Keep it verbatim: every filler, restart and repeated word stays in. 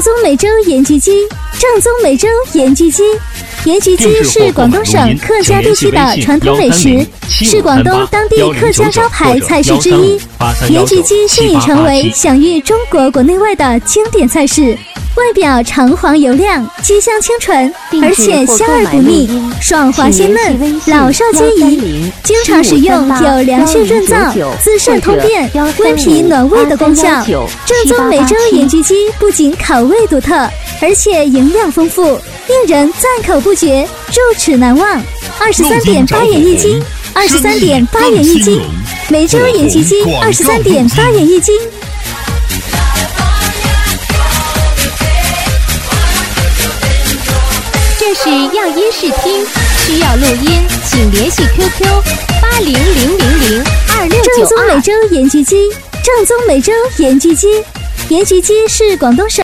宗美洲盐焗鸡，正宗美洲盐焗鸡。盐焗鸡是广东省客家地区的传统美食，是广东当地客家招牌菜式之一。盐焗鸡现已成为享誉中国国内外的经典菜式。外表长黄油亮，鸡香清纯，而且香而不腻，爽滑鲜嫩，老少皆宜。经常使用有凉血润燥、滋肾通便、温脾暖胃的功效。正宗美洲盐焗鸡不仅口味独特，而且营养丰富，令人赞口不绝，入齿难忘。二十三点八元一斤，二十三点八元一斤，美洲盐焗鸡二十三点八元一斤。 这是样音试听，需要录音，请联系 Q Q 八零零零零二六九二。 正宗美洲盐焗鸡，正宗美洲盐焗鸡，盐焗鸡是广东省